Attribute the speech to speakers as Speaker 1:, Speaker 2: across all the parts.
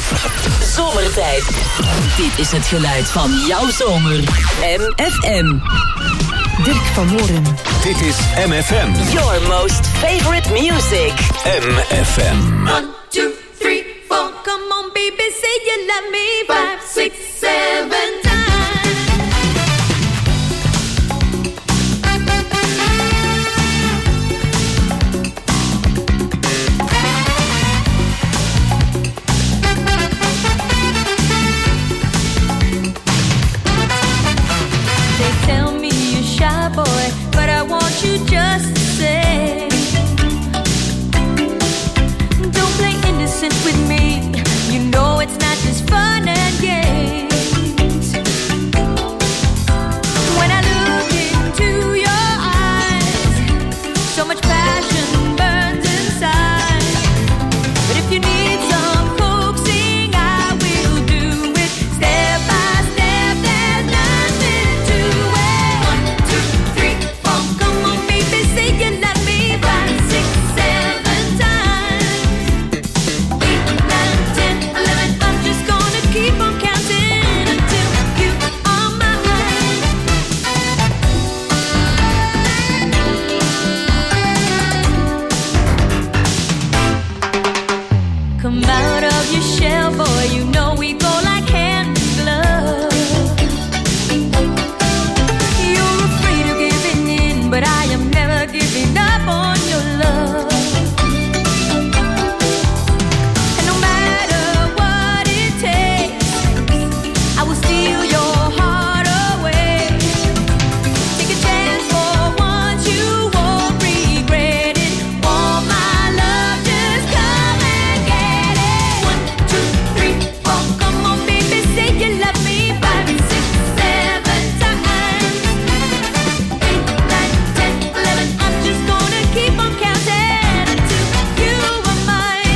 Speaker 1: Zomertijd. Dit is het geluid van jouw zomer. MFM.
Speaker 2: Dirk van Moren.
Speaker 3: Dit is MFM.
Speaker 1: Your most favorite music.
Speaker 3: MFM.
Speaker 4: 1, 2, 3, 4. Come on, baby, say you love me. 5, 6, 7 times.
Speaker 5: Boy, but I want you just to say, don't play innocent with me. You know it's not just fun and games. When I look into your eyes, so much passion burns inside. But if you need some coaxing, I will do it step by step. There's nothing to it. 1, 2, 3, 4. Come on, baby, say you love me. 5, 6, 7 times. 8, 9, 10, 11. I'm just gonna keep on counting until you are mine. Come out of your shell, boy. You know we go like hand in glove. You're afraid of giving in, but I am never giving up on your love. And no matter what it takes, I will steal your heart away. Take a chance for once, you won't regret it. Want my love, just come and get it. 1, 2, 3, 4. Come on, baby, say you love me. 5, 6, 7 times. 8, 9, 10, 11. I'm just gonna keep on counting until you are mine.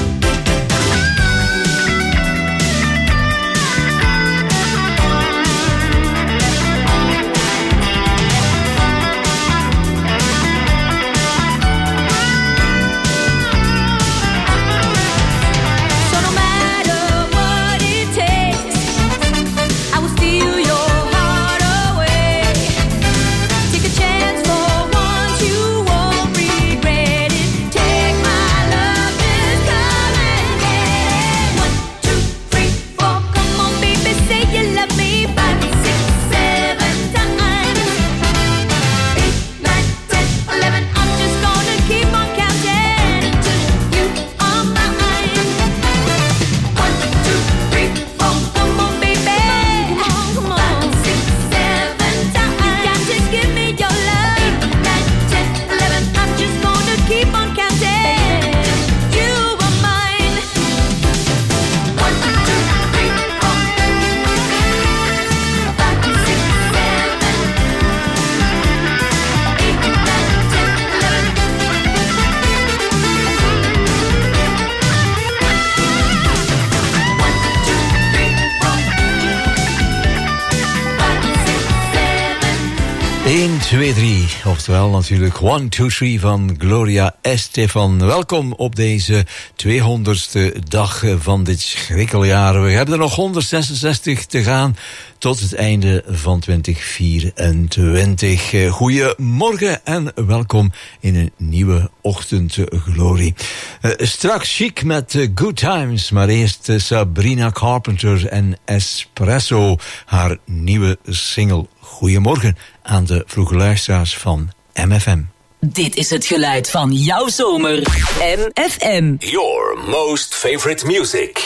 Speaker 5: So no matter what it takes, I will steal your heart away. Take a chance for once, you won't regret it. Take my love, just come and get it. 1, 2, 3, 4. Come on, baby, say you love me. 5, 6, 7 times. 8, 9, 10, 11. I'm just gonna keep on counting until you are mine. 1, 2, 3, 4. Come on, baby. Come on. 5, 6, 7 times. You got to give me your love. 8, 9, 10, 11. I'm just gonna keep on counting until you are mine. 1, 2, 3, 4. 5, 6, 7. 8, 9, 10, 11. 1, 2, 3, 4. 5, 6, 7.
Speaker 3: 1, 2, 3. Oftewel natuurlijk 1, 2, 3 van Gloria Estefan. Welkom op deze 200ste dag van dit schrikkeljaar. We hebben er nog 166 te gaan tot het einde van 2024. Goedemorgen en welkom in een nieuwe ochtendglorie. Straks chic met Good Times, maar eerst Sabrina Carpenter en Espresso, haar nieuwe single. Goedemorgen aan de vroege luisteraars van MFM.
Speaker 1: Dit is het geluid van jouw zomer. MFM.
Speaker 3: Your most favorite music.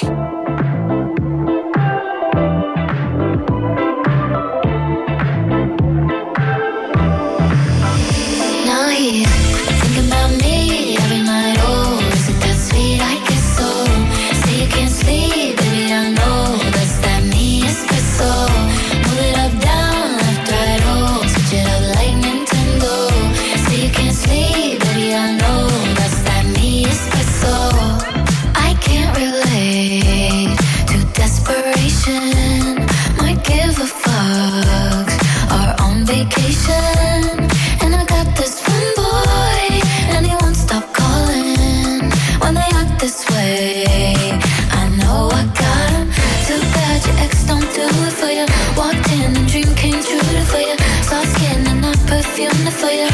Speaker 6: Now here, thinking about me every night. Oh, is it that sweet? I guess so. Say you can't sleep, baby, I know that's that me espresso. Move it up, down, left, right, oh, switch it up like Nintendo. Say you can't sleep, baby, I know that's that me espresso. I can't relate. perfume for you.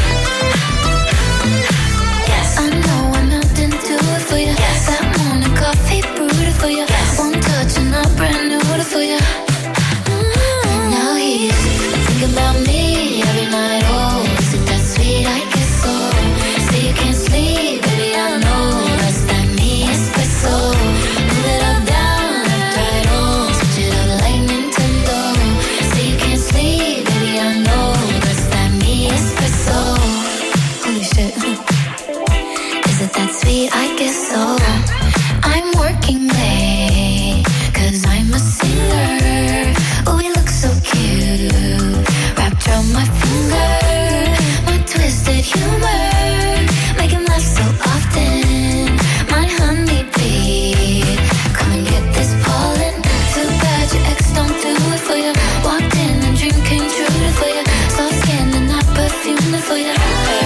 Speaker 6: Yes, I know I'm out into it for you. Yes, that morning coffee brewed for you. Yes, one touch and I'm brand new for you. Now he's thinking about me every night. Oh, is it that sweet? I guess so. Say you can't sleep, baby, I know that's that me espresso. Move it up, down, left, right, oh, switch it up like Nintendo. Say you can't sleep, baby, I know that's that me espresso. Holy shit. Is it that sweet? I guess so. I'm working late, 'cause I'm a singer. Oh, we look so cute, wrapped around my finger. My twisted humor, make him laugh so often. My honeybee, come and get this pollen. Too bad your ex don't do it for you. Walked in and dream came true for you. Soft skin and not perfume for you.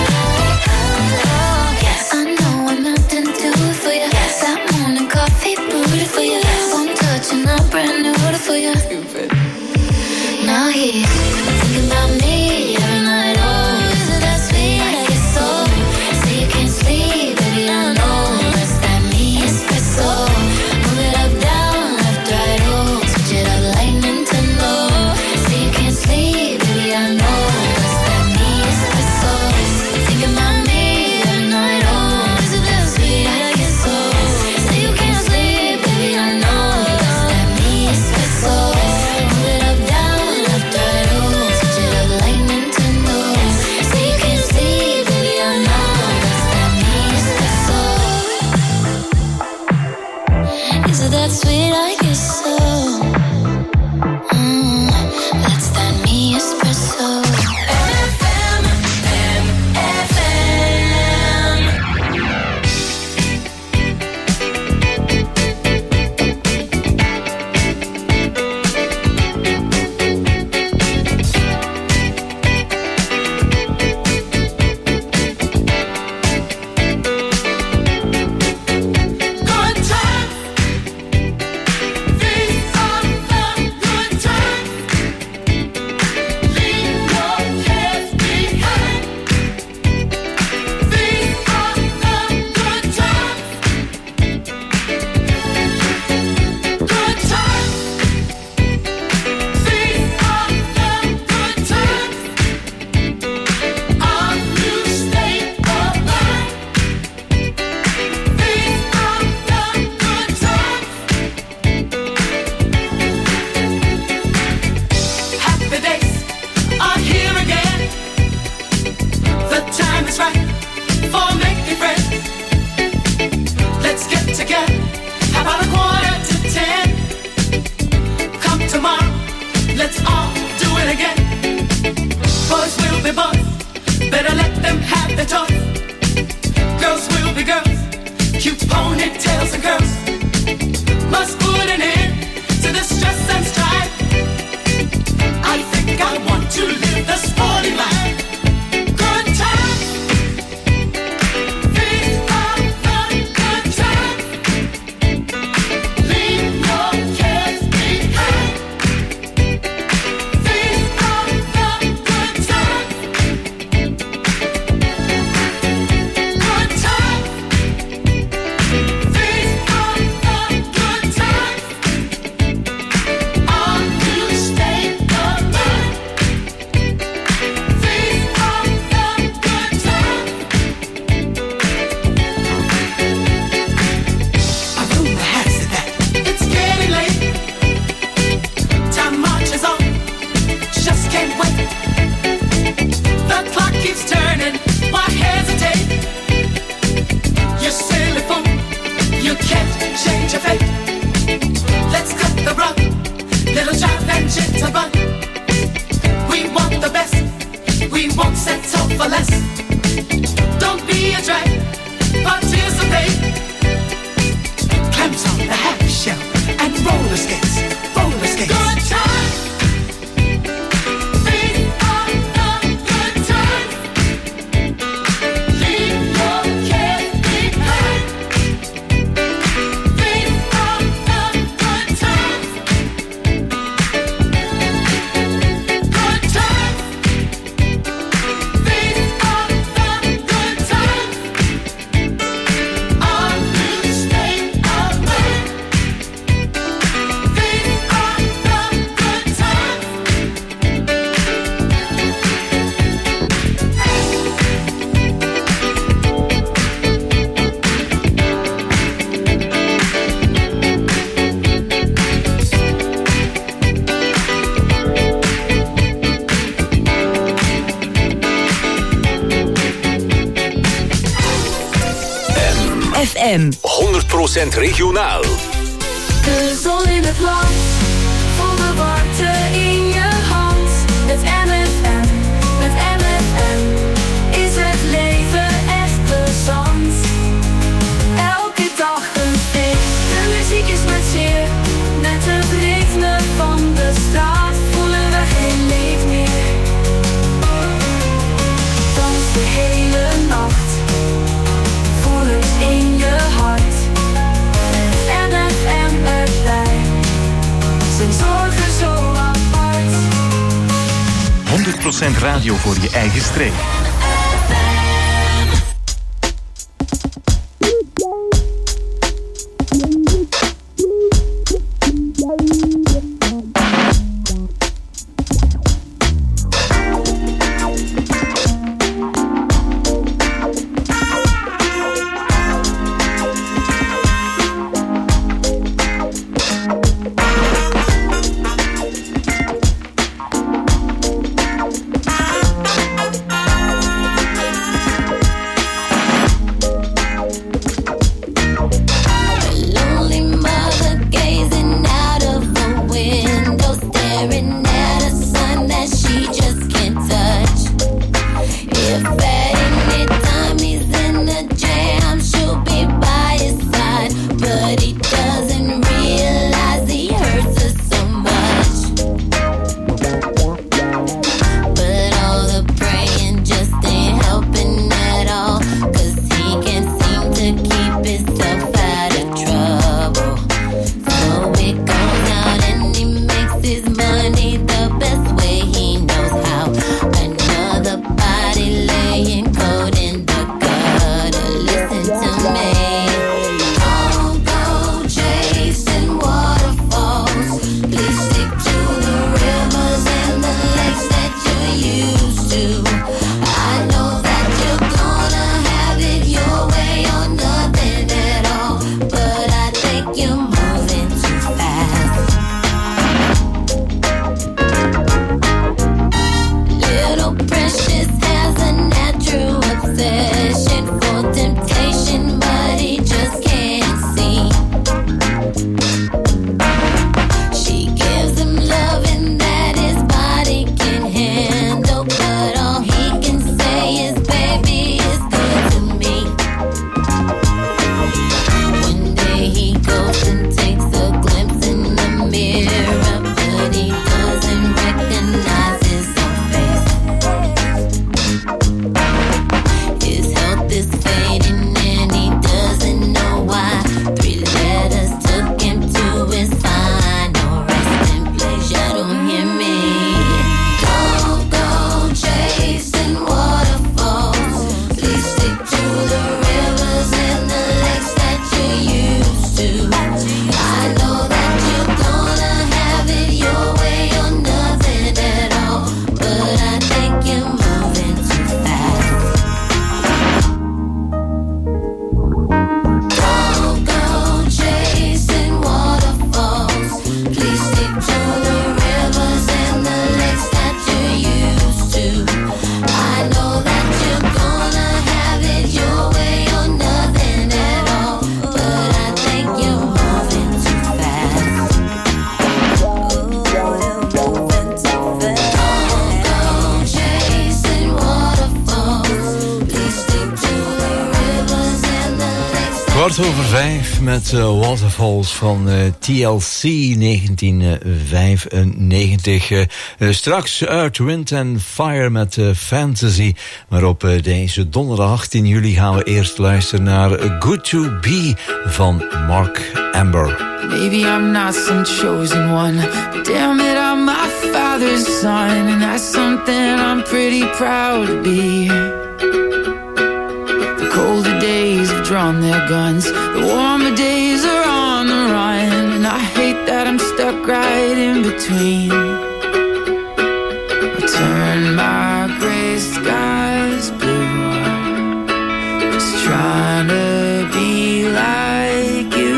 Speaker 6: Yes, I know I'm out into it for you. Yes, that morning coffee brewed for you. One touch and I'm brand new for you. Now he's thinking about me every night. Oh, is it that sweet? I guess so. Say you can't sleep, baby, I know that's that me espresso. Move it up, down, left, right, oh, switch it up like Nintendo. Say you can't sleep, baby, I know that's that me espresso. Thinking about me every night. Oh, is it that sweet? I guess so. Say you can't sleep, baby, I know that's that me espresso. Move it up, down, left, right, oh, switch it up like Nintendo. Say you can't sleep, baby, I know that's that me espresso. Is it that sweet? I guess so. That's that me espresso. FM, FM.
Speaker 7: Good times, these are the good times. Leave your cares behind. These are the good times. Good times, these are the good times. Our new state of mind. These are the good times. Happy days are here again. The time is right for making friends. Let's get together. How about 9:45? Come tomorrow, let's all do it again. Boys will be boys, better let them have their toys. Girls will be girls, cute ponytails and curls. Must put an end to the stress and strife. I think I want to live the sporty life. Good times, these are the good times. Leave your cares behind. These are the good times. Good times, these are the good times.
Speaker 2: FM.
Speaker 8: 100% regionaal.
Speaker 5: De zon in het land, volle warmte in je hand. Met MFM, met MFM is het leven echt plezant. Elke dag een feest, de muziek is met zeer. Met het ritme van de straat voelen we geen leed meer. Dans de hele nacht, voel het in je hart. Met MFM erbij, zijn zorgen zo apart.
Speaker 8: 100% radio voor je eigen streek.
Speaker 3: Over 5 met Waterfalls van TLC 1995. Straks Earth, Wind and Fire met Fantasy. Maar op deze donderdag 18 juli gaan we eerst luisteren naar Good to Be van Mark Amber.
Speaker 9: Maybe I'm not some chosen one, but damn it, I'm my father's son, and that's something I'm pretty proud to be. The colder days have drawn their guns, the warmer days are on the run, and I hate that I'm stuck right in between. I turn my gray skies blue, just trying to be like you.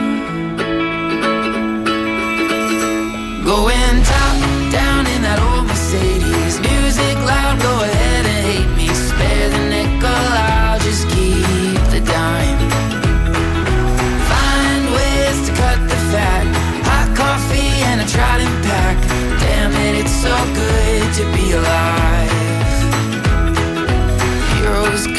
Speaker 9: Going top down in that old Mercedes, music loud, go ahead and hate me. Spare the nickel, I'll just keep the dime.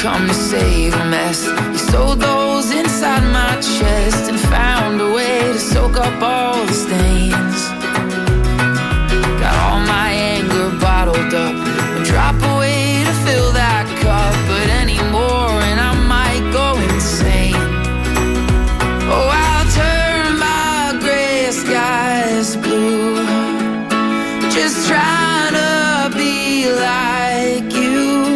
Speaker 9: come to save a mess. You sewed those inside my chest and found a way to soak up all the stains. Got all my anger bottled up, a drop away to fill that cup, but anymore and I might go insane. Oh, I'll turn my gray skies blue, just trying to be like you.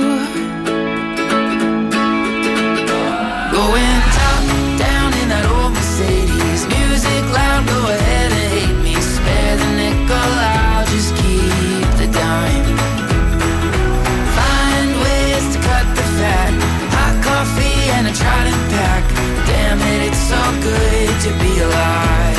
Speaker 9: Going top down in that old Mercedes, music loud, go ahead and hate me. Spare the nickel, I'll just keep the dime. Find ways to cut the fat, hot coffee and a Trident pack. Damn it, it's so good to be alive.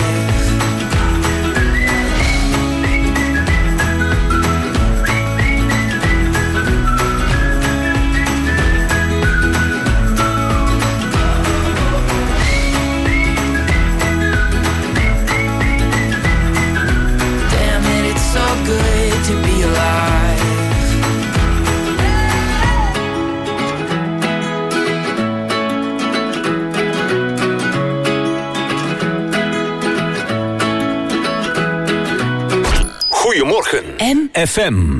Speaker 9: Good to be alive.
Speaker 8: Goedemorgen FM.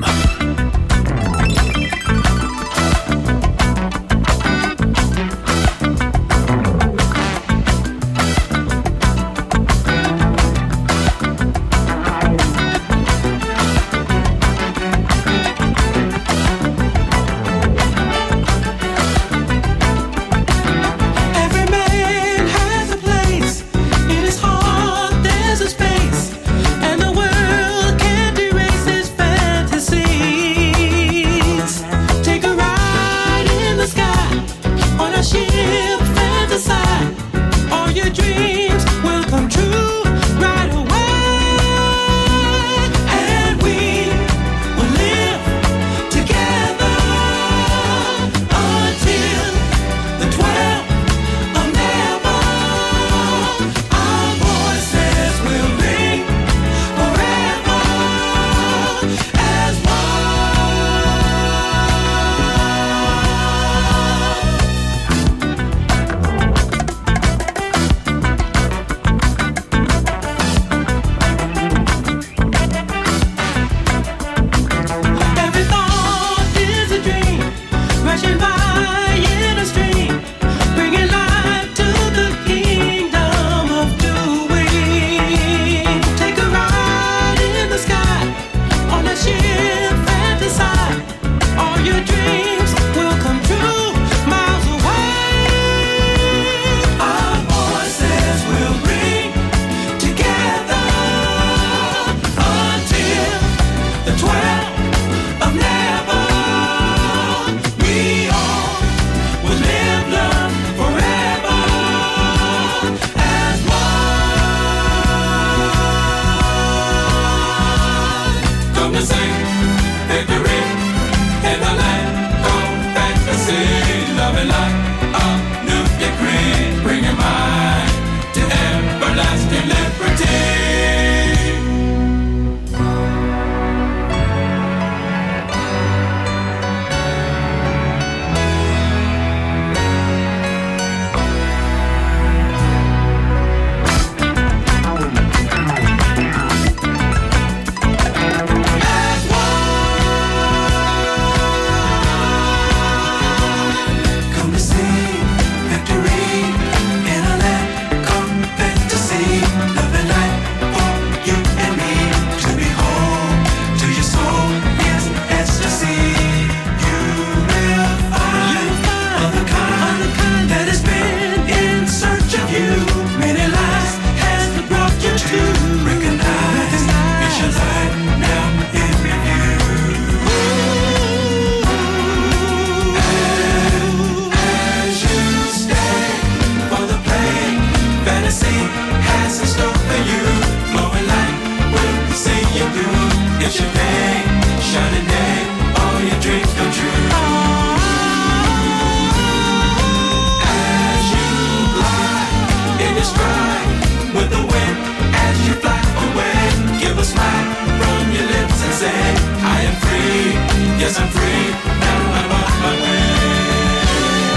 Speaker 7: Yes, I'm free. Now I'm on my way.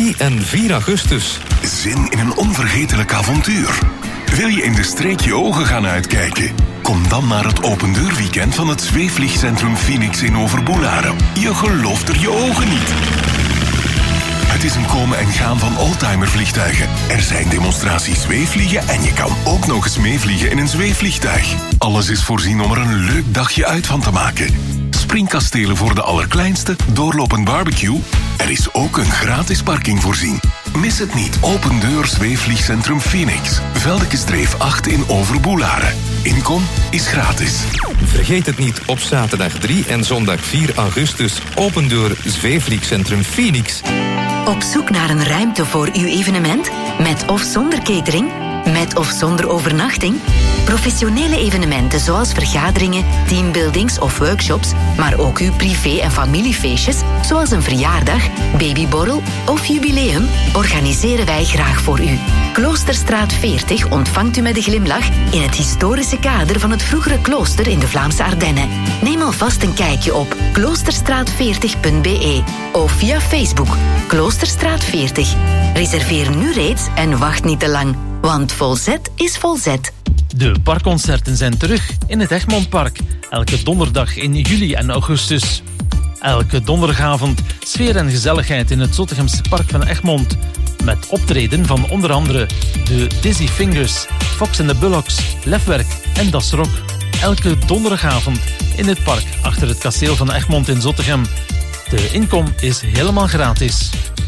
Speaker 10: 3 en 4 augustus.
Speaker 11: Zin in een onvergetelijk avontuur? Wil je in de streek je ogen gaan uitkijken? Kom dan naar het opendeurweekend van het Zweefvliegcentrum Phoenix in Overboelaren. Je gelooft er je ogen niet. Het is een komen en gaan van oldtimervliegtuigen. Er zijn demonstraties zweefvliegen en je kan ook nog eens meevliegen in een zweefvliegtuig. Alles is voorzien om er een leuk dagje uit van te maken. Springkastelen voor de allerkleinste, doorlopend barbecue. Er is ook een gratis parking voorzien. Mis het niet. Open deur Zweefvliegcentrum Phoenix. Veldekesdreef 8 in Overboelaren. Inkom is gratis.
Speaker 10: Vergeet het niet, op zaterdag 3 en zondag 4 augustus. Open deur Zweefvliegcentrum Phoenix.
Speaker 2: Op zoek naar een ruimte voor uw evenement? Met of zonder catering? Met of zonder overnachting? Professionele evenementen zoals vergaderingen, teambuildings of workshops, maar ook uw privé- en familiefeestjes, zoals een verjaardag, babyborrel of jubileum, organiseren wij graag voor u. Kloosterstraat 40 ontvangt u met een glimlach in het historische kader van het vroegere klooster in de Vlaamse Ardennen. Neem alvast een kijkje op kloosterstraat40.be of via Facebook Kloosterstraat 40. Reserveer nu reeds en wacht niet te lang, want volzet is volzet.
Speaker 12: De parkconcerten zijn terug in het Egmontpark. Elke donderdag in juli en augustus. Elke donderdagavond sfeer en gezelligheid in het Zottegemse park van Egmond. Met optreden van onder andere de Dizzy Fingers, Fox and the Bullocks, Lefwerk en Das Rock. Elke donderdagavond in het park achter het kasteel van Egmond in Zottegem. De inkom is helemaal gratis.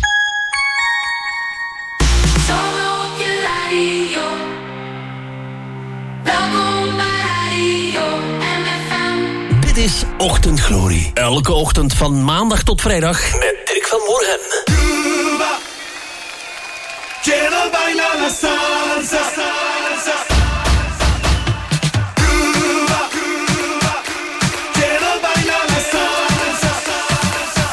Speaker 8: Dit is Ochtendglorie. Elke ochtend van maandag tot vrijdag met Dirk van Moorhem.
Speaker 7: Cuba, quiero bailar la salsa, salsa. Cuba, Cuba, quiero bailar la salsa, salsa.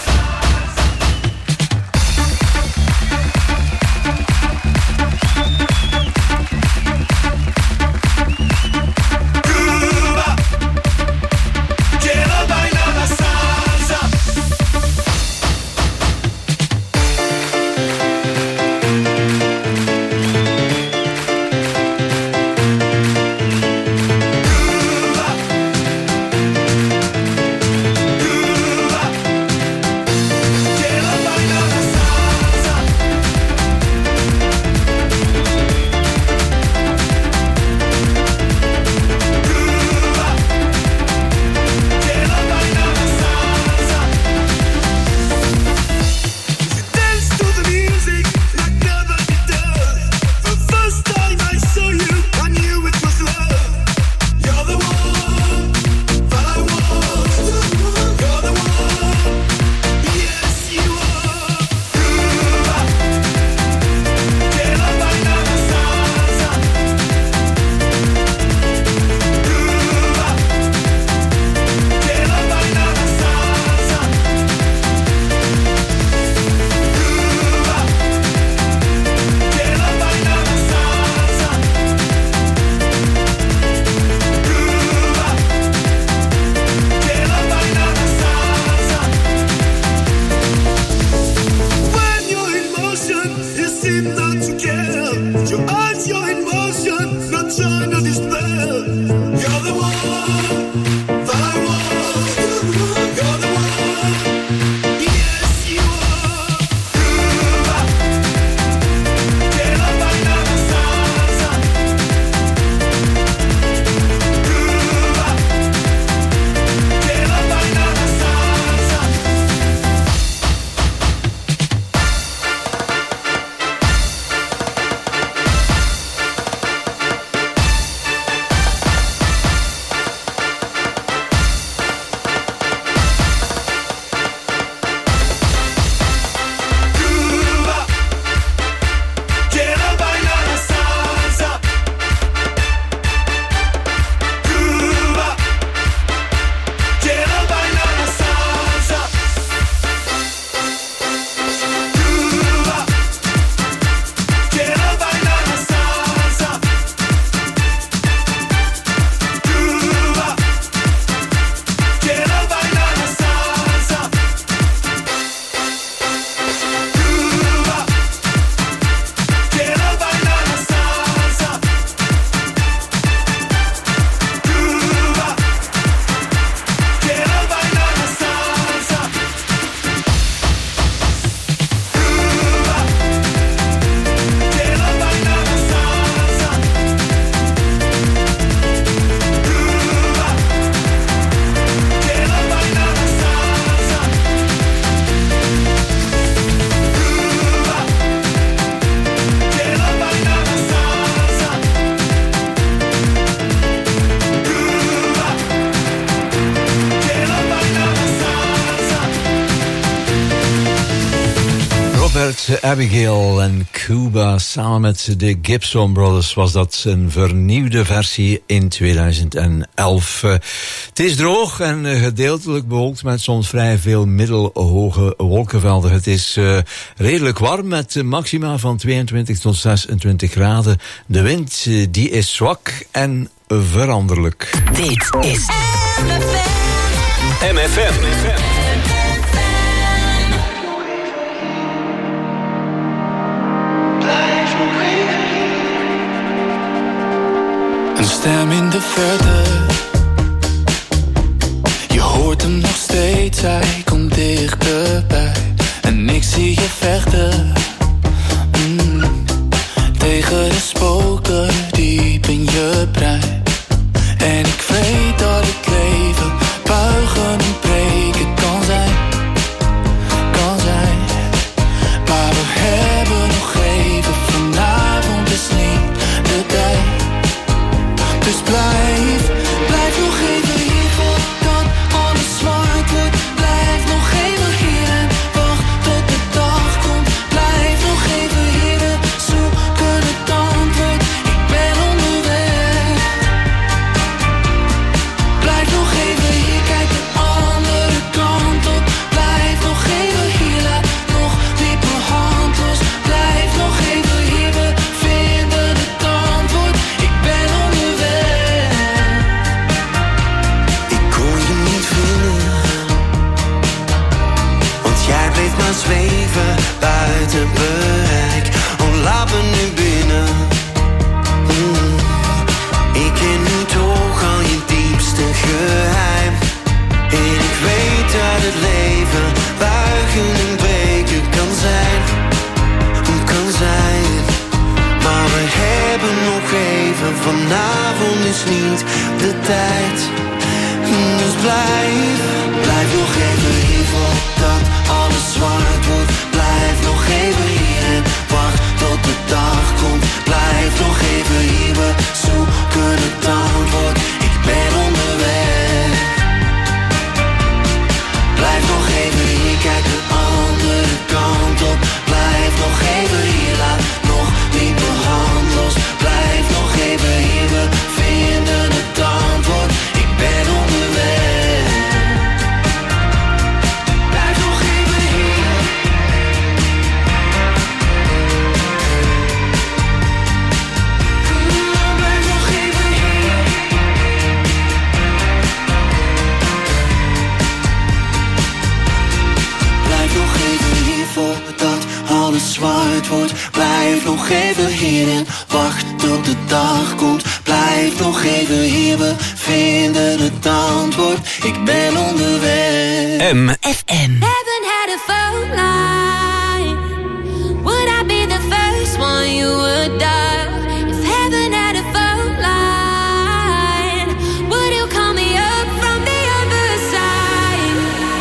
Speaker 7: Cuba, quiero bailar la salsa.
Speaker 3: Abigail en Cuba samen met de Gibson Brothers was dat een vernieuwde versie in 2011. Het is droog en gedeeltelijk bewolkt met soms vrij veel middelhoge wolkenvelden. Het is redelijk warm met maxima van 22 tot 26 graden. De wind die is zwak en veranderlijk.
Speaker 1: Dit is
Speaker 8: MFM.
Speaker 13: Een stem in de verte, je hoort hem nog steeds, hij komt dichterbij. En ik zie je vechten, tegen de spoken diep in je brein. En ik weet dat het leven buigen en breken kan zijn, kan zijn. Maar we hebben nog even, vanavond is niet de tijd. Dus blijf nog even hier voordat alles zwart wordt. Blijf nog even hier en wacht tot de dag komt. Blijf nog even hier, we zoeken het antwoord. Ik ben onderweg. Blijf nog even hier, kijk de andere kant op. Blijf nog even hier, laat nog niet mijn hand los. Blijf nog even hier, we vinden het antwoord. Ik ben onderweg.
Speaker 14: Jij bleef maar zweven buiten bereik. Oh, laat me nu binnen. Ik ken nu toch al je diepste geheim. En ik weet dat het leven buigen en breken kan zijn. Kan zijn. Maar we hebben nog even, vanavond is niet de tijd. Dus blijf nog even hier voordat alles zwart wordt. Blijf nog even hier en wacht tot de dag komt. Blijf nog even hier, we zoeken het antwoord. Ik ben onderweg. Blijf nog even hier, kijk de andere kant op. Blijf nog even hier, laat nog niet mijn hand los. Blijf nog even hier, we vinden het antwoord. Ik ben onderweg. Blijf nog even hier. Blijf nog even hier. Blijf nog even hier voordat alles zwart wordt. Blijf nog even hier en wacht tot de dag komt. Blijf nog even hier, we vinden het antwoord. Ik ben onderweg.
Speaker 1: MFM.
Speaker 5: Haven't had a phone line. Would I be the first one you would dial? If heaven had a phone line, would you call me up from the other side?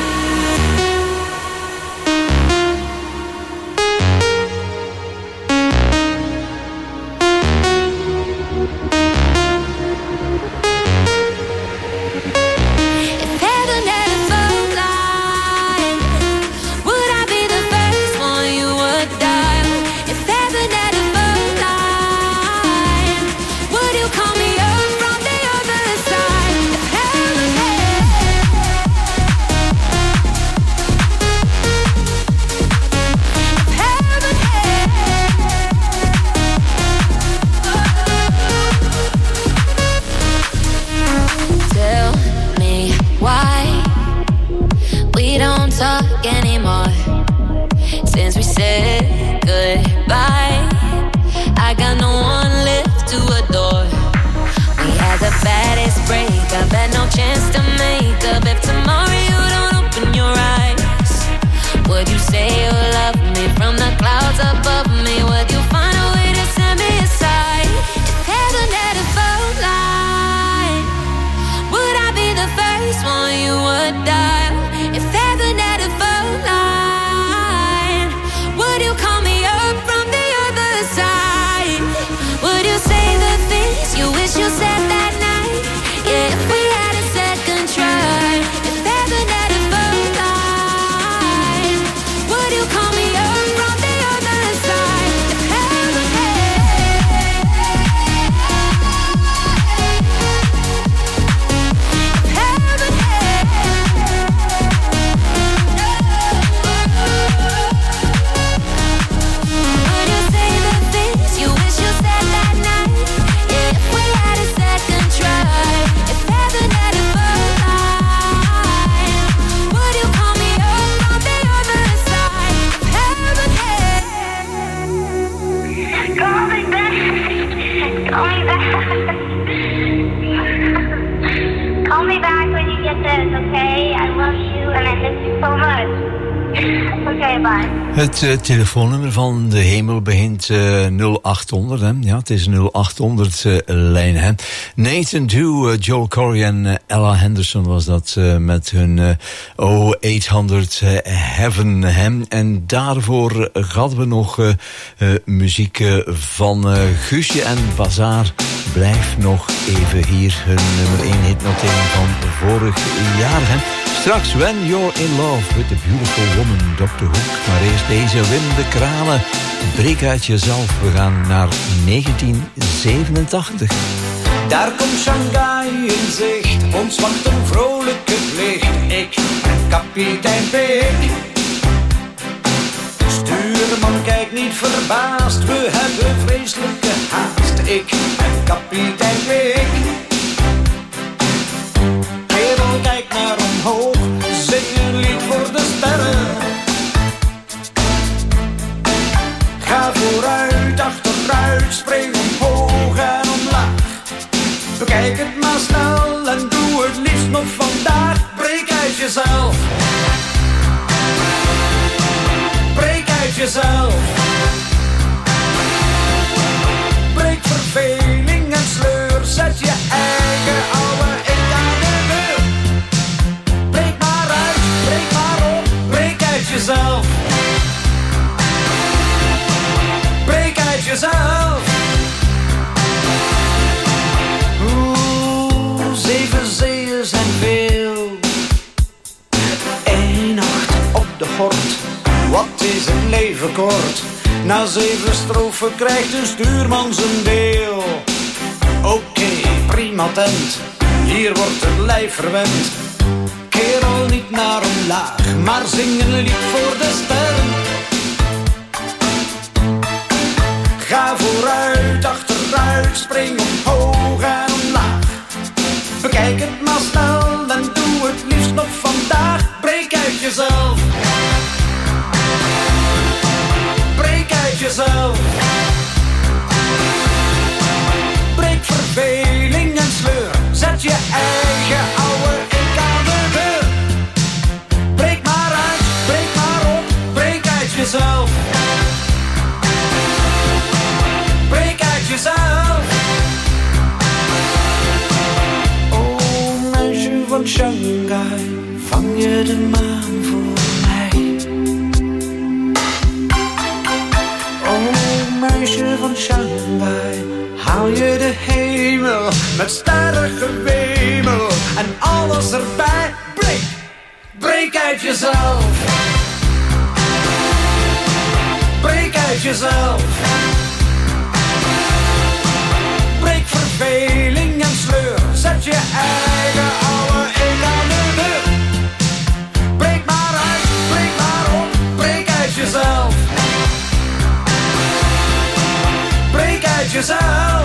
Speaker 5: If heaven had a phone line, would I be the first one you would dial? If heaven had a phone line, would you call me up from the other side? If heaven had, if heaven had. Tell me why we don't talk anymore. Since we said goodbye, I got no one left to adore. We had the baddest breakup, had no chance to make up. If tomorrow you don't open your eyes, would you say you love me from the clouds above me? Would you find a way to set me aside? If heaven had a phone line, would I be the first one you would dial? If heaven had a phone line, would you call me up from the other side? Would you say the things you wish you said that night? Yeah, if we had a second try. If heaven had a phone line, would you call me up from the other
Speaker 15: Call me back. Call me back when you get this, okay? I love you and I miss you so much. Okay, bye.
Speaker 3: Het telefoonnummer van de hemel begint 0800. Hè? Ja, het is 0800 lijn. Hè? Nathan Dew, Joel Corey en Ella Henderson was dat met hun 0800 Heaven. Hè? En daarvoor hadden we nog muziek van Guusje en Bazaar. Blijf nog even hier, hun nummer 1 hitnotering van vorig jaar. Hè? Straks When You're in Love with a Beautiful Woman, Dr. Hoek. Maar eerst deze Wim de Kranen. Breek uit jezelf. We gaan naar 1987.
Speaker 16: Daar komt Shanghai in zicht. Ons wacht een vrolijke vlicht. Ik en kapitein Pik. Stuurman kijkt niet verbaasd. We hebben vreselijke haast. Ik en kapitein Pik. Kerel kijkt naar omhoog. Zing een lied voor de sterren. Ga vooruit, achteruit, spring omhoog en omlaag. Bekijk het maar snel en doe het liefst nog vandaag. Breek uit jezelf. Breek uit jezelf. Breek verveling en sleur. Zet je eigen oude ik aan de deur. Breek maar uit, breek maar op. Breek uit jezelf. Breek uit jezelf. Oeh, 7 zeeën zijn veel. 1 nacht op de gort. Wat is het leven kort? Na 7 strofen krijgt een stuurman zijn deel. Oké, prima tent. Hier wordt het lijf verwend. Kerel niet naar omlaag, maar zing een lied voor de sterren. Ga vooruit, achteruit, spring omhoog en omlaag. Bekijk het maar snel en doe het liefst nog vandaag. Breek uit jezelf. Breek uit jezelf. Breek verveling en sleur. Zet je eigen oude ik aan de deur. Breek maar uit, breek maar op. Breek uit jezelf. Breek uit jezelf. Oh, meisje van Shanghai, vang je de maan voor mij. Oh, meisje van Shanghai, haal je de hemel met sterrengewemel en alles erbij. Breek, breek uit jezelf. Breek uit jezelf. Breek verveling en sleur. Zet je eigen oude ik aan de deur. Breek maar uit, breek maar op. Breek uit jezelf. Breek uit jezelf.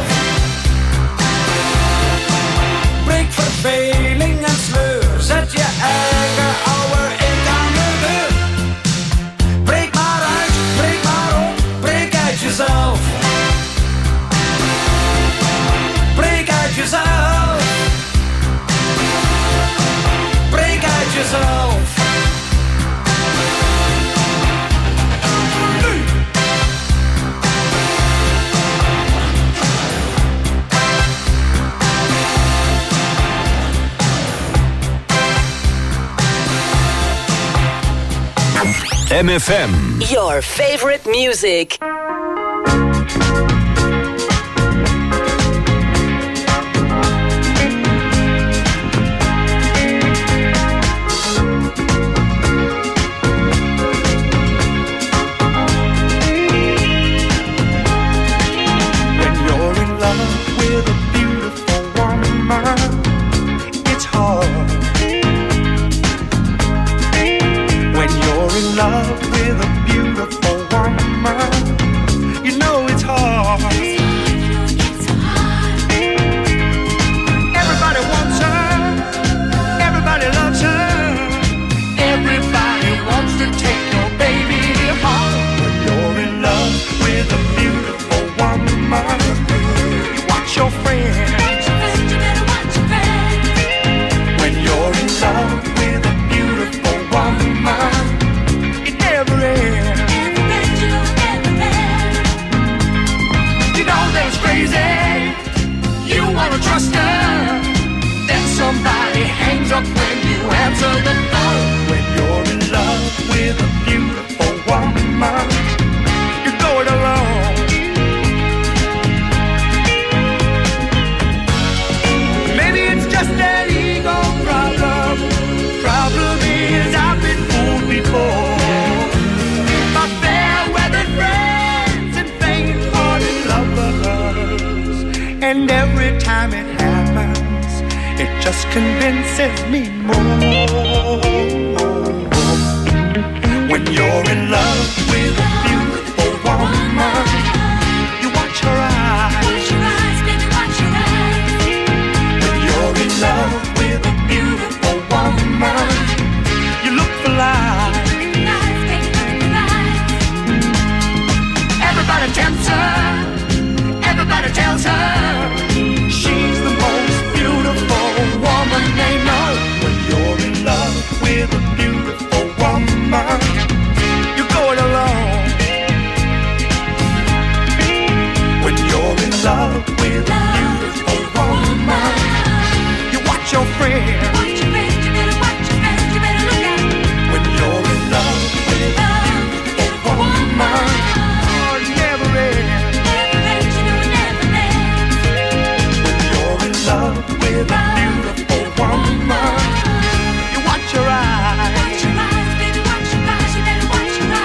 Speaker 16: Breek verveling en sleur. Zet je eigen oude ik aan de deur. Breek maar uit, breek maar op. Breek uit jezelf. Breek uit jezelf. Breek uit jezelf.
Speaker 1: MFM. Your favorite music.
Speaker 17: Love with a beautiful woman, you know it's hard. Everybody wants her, everybody loves her, everybody wants to take your baby home. When you're in love with a beautiful woman, you want every time it happens, it just convinces me more. When you're in love with a beautiful woman, you watch her eyes.
Speaker 5: Watch your eyes, baby, watch your eyes.
Speaker 17: When you're in love with a beautiful woman, you look for life. Everybody tempts her, everybody tells her she's the most beautiful woman they know. When you're in love with a beautiful woman, you go it alone. When you're in love with a beautiful woman, you watch your friends.
Speaker 5: Watch your friends, you better watch your friends, you better look out.
Speaker 17: When you're in love with a beautiful woman, love with a beautiful woman, you watch your eyes.
Speaker 5: Watch your eyes, baby, watch your eyes. You better watch your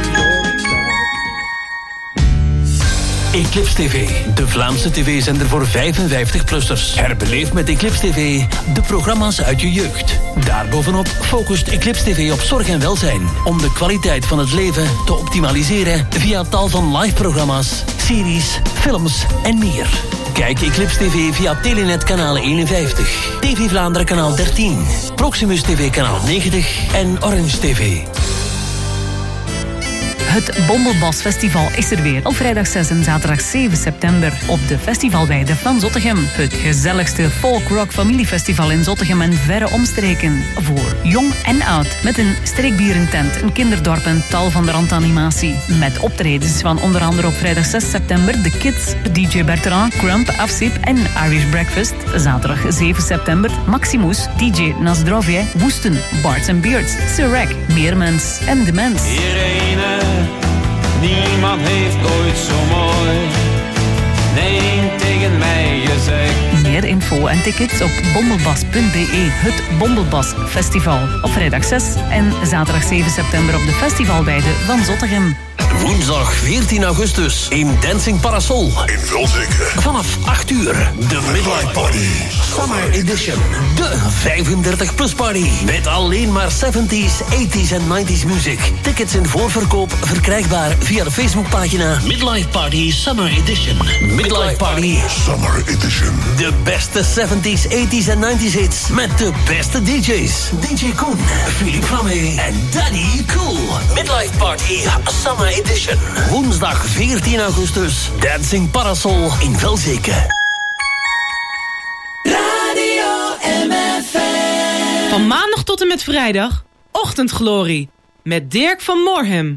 Speaker 5: eyes.
Speaker 8: Eclipse TV, de Vlaamse tv-zender voor 55-plussers. Herbeleef met Eclipse TV de programma's uit je jeugd. Daarbovenop focust Eclipse TV op zorg en welzijn, om de kwaliteit van het leven te optimaliseren via tal van live-programma's, series, films en meer. Kijk Eclipse TV via Telenet kanaal 51, TV Vlaanderen kanaal 13, Proximus TV kanaal 90 en Orange TV.
Speaker 18: Het Bombelbas Festival is er weer op vrijdag 6 en zaterdag 7 september op de festivalweide van Zottegem. Het gezelligste folk-rock familiefestival in Zottegem en verre omstreken. Voor jong en oud. Met een streekbierentent, een kinderdorp en tal van de randanimatie. Met optredens van onder andere op vrijdag 6 september The Kids, DJ Bertrand, Crump, Afsip en Irish Breakfast. Zaterdag 7 september Maximus, DJ Nasdrovje, Woesten, Bards and Beards, Sirek, Meermens en De Mens.
Speaker 19: Niemand heeft ooit zo mooi nee tegen mij gezegd.
Speaker 18: Meer info en tickets op bombelbas.be. Het Bombelbas Festival. Op vrijdag 6 en zaterdag 7 september op de festivalweide van Zottegem.
Speaker 8: Woensdag 14 augustus in Dancing Parasol.
Speaker 11: In Vulzeke.
Speaker 8: Vanaf 8 uur. De Midlife Party. Summer Edition. De 35-plus party. Met alleen maar 70s, 80s en 90s muziek. Tickets in voorverkoop verkrijgbaar via de Facebookpagina Midlife Party Summer Edition. Midlife Party
Speaker 11: Summer Edition.
Speaker 8: De beste 70s, 80s en 90s hits. Met de beste DJ's. DJ Koen, Philippe Flamme en Daddy Cool. Midlife Party Summer Edition. Woensdag 14 augustus. Dancing Parasol in Velzeke.
Speaker 20: Radio MFM.
Speaker 21: Van maandag tot en met vrijdag. Ochtendglorie. Met Dirk van Moorhem.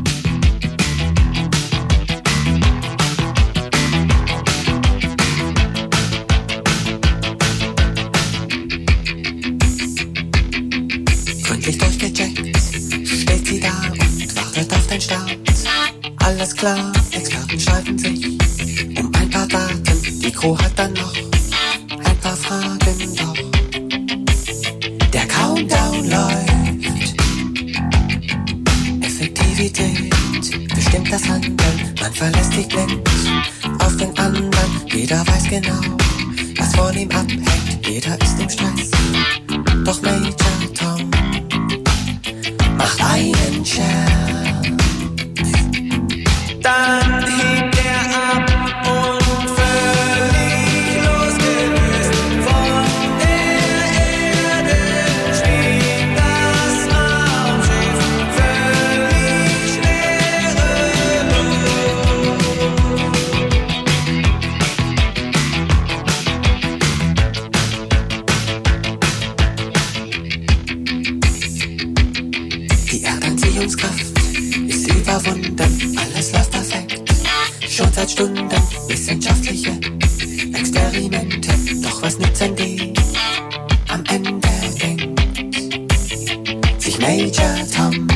Speaker 22: Gründlich durchgecheckt, steht sie da und wartet auf den Start. Alles klar, Experten streiten sich um ein paar Daten. Die Crew hat dann noch ein paar Fragen, doch der Countdown läuft. Effektivität bestimmt das Handeln. Man verlässt sich blind auf den anderen. Jeder weiß genau, was von ihm abhängt. Jeder ist im Stress, doch Major Tom macht einen Scherz. Dann hebt er ab und völlig losgelöst von der Erde schwebt das Raumschiff völlig schwerelos. Die Erdanziehungskraft ist überwunden, alles läuft perfekt. Schon seit Stunden wissenschaftliche Experimente. Doch was nützen die? Am Ende denkt sich Major Tom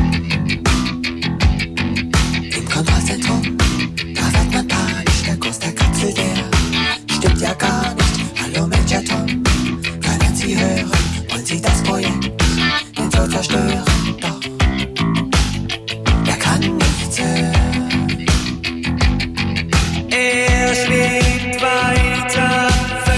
Speaker 22: im Kontrollzentrum. Da wird man panisch, der Kurs der Kapsel, der stimmt ja gar nicht. Hallo Major Tom, können Sie hören? Wollen Sie das Projekt denn so zerstören? Doch er kann nichts hören. Er schwebt weiter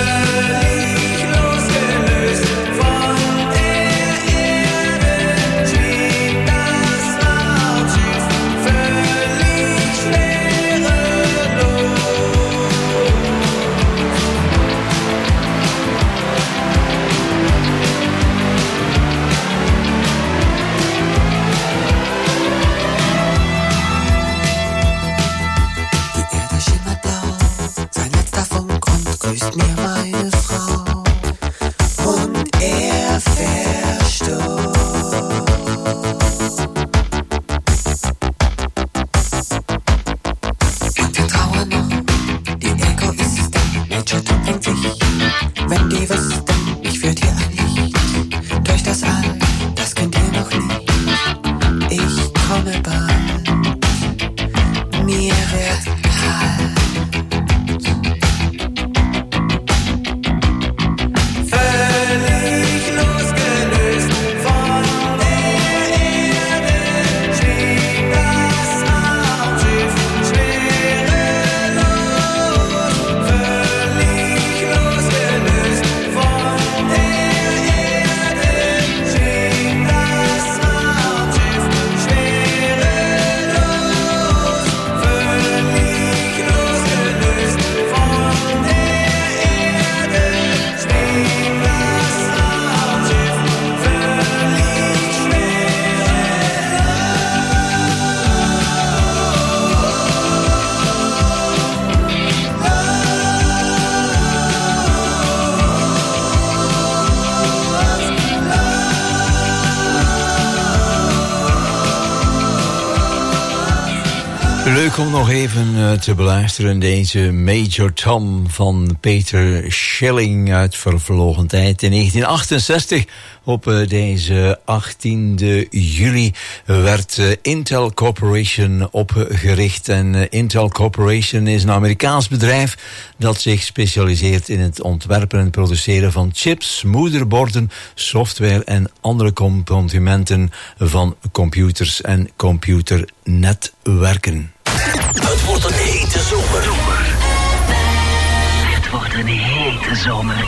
Speaker 3: Leuk om nog even te beluisteren deze Major Tom van Peter Schilling uit vervlogen tijd. In 1968, op deze 18e juli, werd Intel Corporation opgericht. En Intel Corporation is een Amerikaans bedrijf dat zich specialiseert in het ontwerpen en produceren van chips, moederborden, software en andere componenten van computers en computernetwerken.
Speaker 8: Het wordt een hete zomer.
Speaker 2: Het wordt een hete zomer.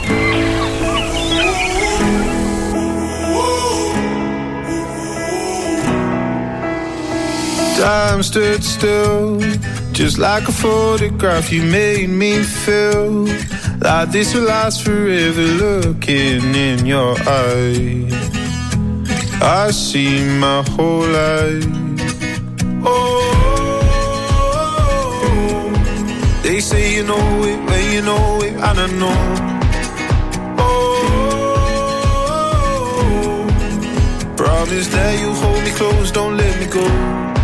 Speaker 4: Time stood still, just like a photograph. You made me feel like this will last forever. Looking in your eyes, I see my whole life. Oh, they say you know it when you know it, and I know. Oh, promise that you'll hold me close, don't let me go.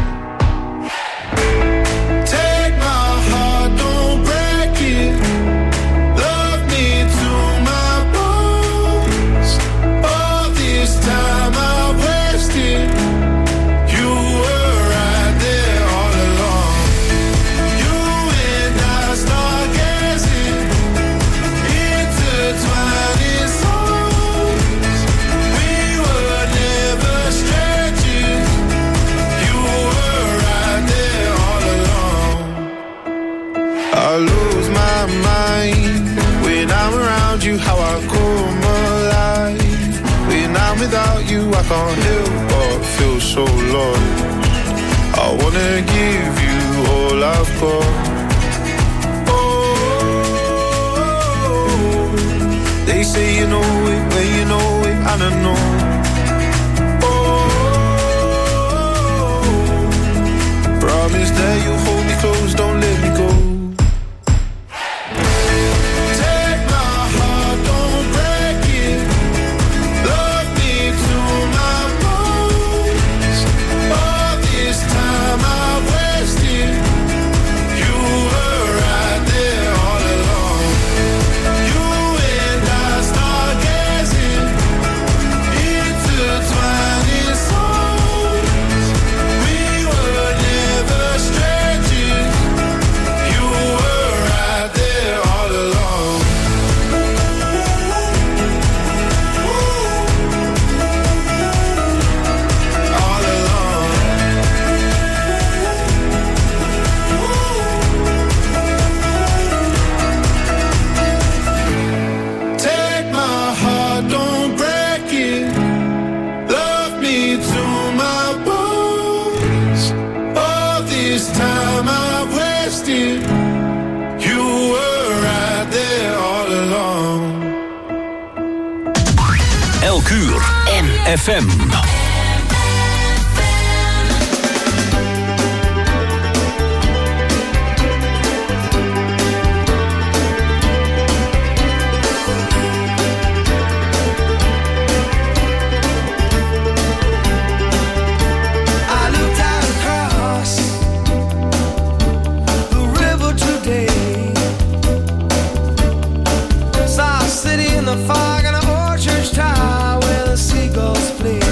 Speaker 4: I lose my mind when I'm around you, how I come alive. When I'm without you, I can't help but feel so lost. I wanna give you all I've got. Oh, they say you know it when you know it, and I know. Oh, promise that you'll hold me close, don't let me go.
Speaker 8: Elk uur FM.
Speaker 22: Fog and an old church tower where the seagulls play.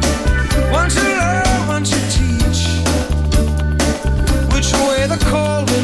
Speaker 22: cold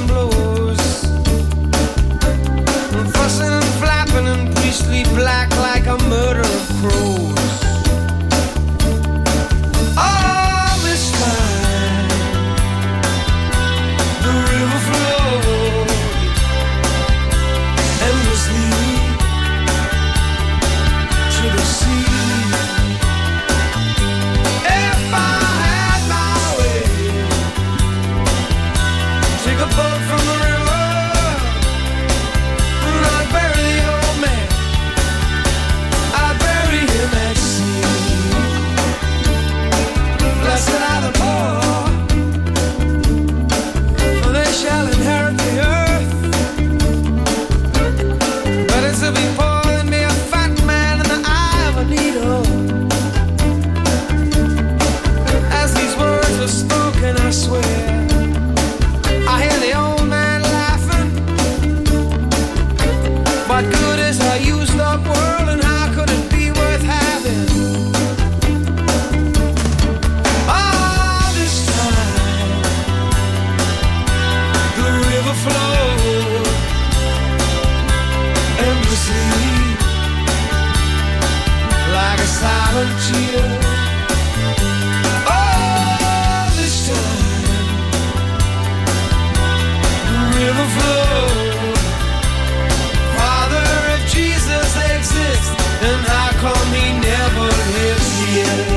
Speaker 6: here. Oh, this time the river flows. Father, if Jesus exists, then how come he never lives here?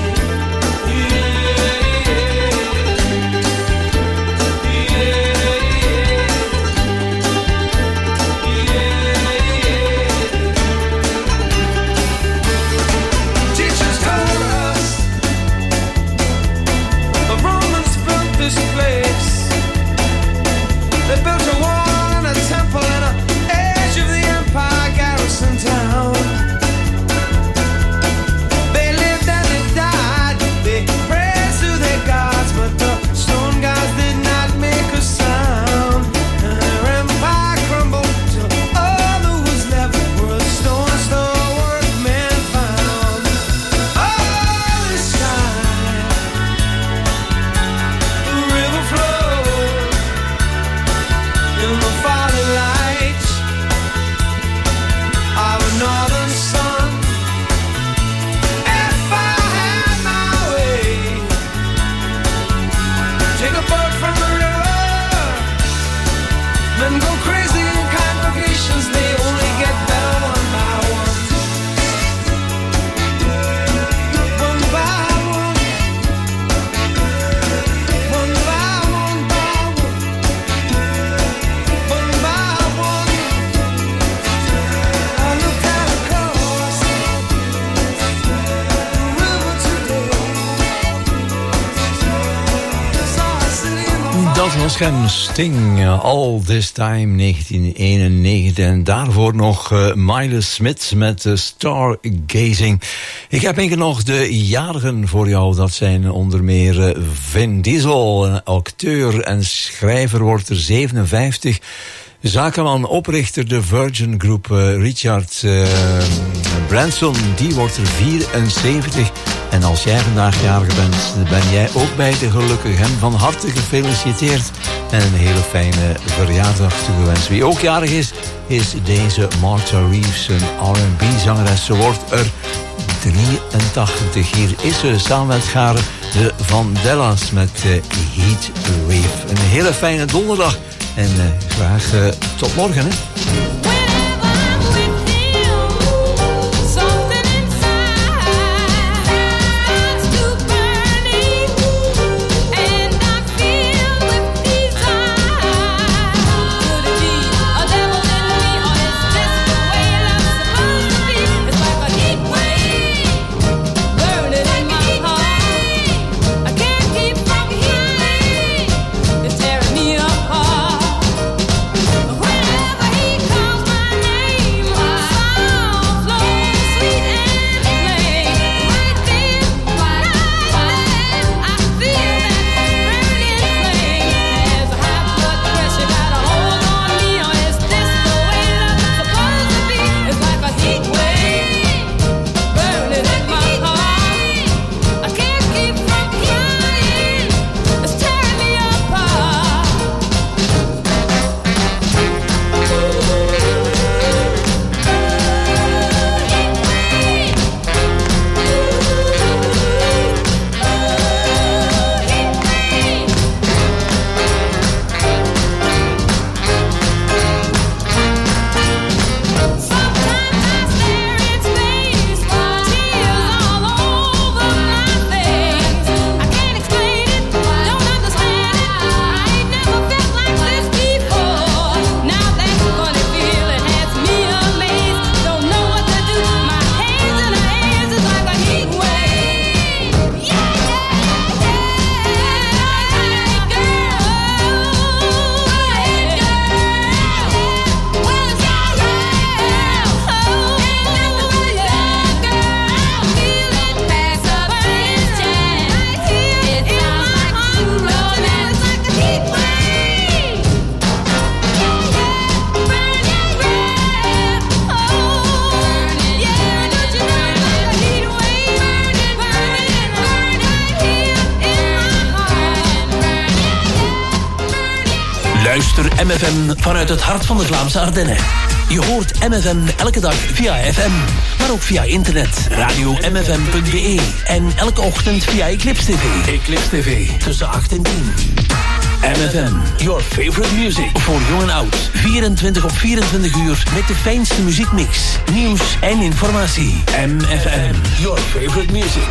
Speaker 3: Sting, All This Time, 1991. En daarvoor nog Miles Smith met Stargazing. Ik heb enkel nog de jarigen voor jou. Dat zijn onder meer Vin Diesel, acteur en schrijver, wordt er 57. Zakenman, oprichter de Virgin Group, Richard Branson, die wordt er 74. En als jij vandaag jarig bent, ben jij ook bij de gelukkigen. Van harte gefeliciteerd en een hele fijne verjaardag toegewenst. Wie ook jarig is deze Martha Reeves, een R&B-zangeres. Ze wordt er 83. Hier is ze samen met Garen, de Vandellas met Heat Wave. Een hele fijne donderdag en graag tot morgen. Hè.
Speaker 5: Tearing me apart. Whenever he
Speaker 8: Luister MFM vanuit het hart van de Vlaamse Ardennen. Je hoort MFM elke dag via FM, maar ook via internet, radio-mfm.be en elke ochtend via Eclipse TV. Eclipse TV, tussen 8 en 10. MFM, your favorite music. Voor jong en oud, 24 op 24 uur met de fijnste muziekmix, nieuws en informatie. MFM, your favorite music.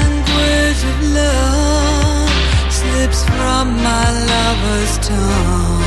Speaker 22: From my lover's tongue.